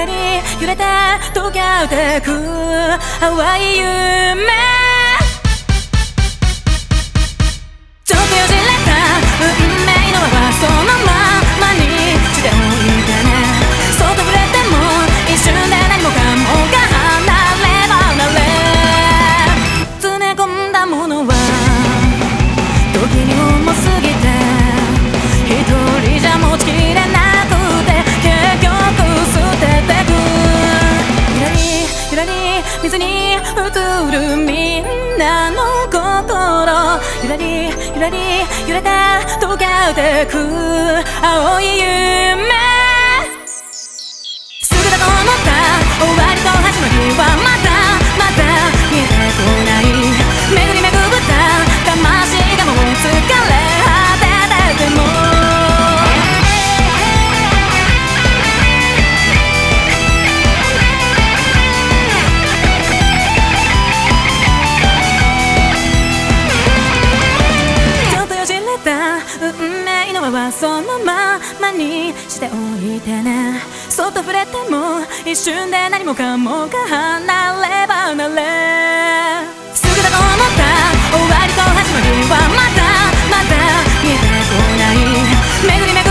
らり揺れて溶けてく淡い夢ちょっとよじれた運命の輪はそのままにしておいてねそっと触れても一瞬で何もかもが離れ離れ詰め込んだものは時に重すぎて一人じゃ持ちきれなくて結局捨ててくゆらりゆらり水に映るみんなの心ゆらりゆらり揺れて溶けてく青い夢すぐだと思った終わりと始まりはまだまだ見えてこない巡り巡った魂がもう疲れ果ててても運命の輪はそのままにしておいてねそっと触れても一瞬で何もかもが離れ離れすぐだと思った終わりと始まりはまだまだ見えてこない巡り巡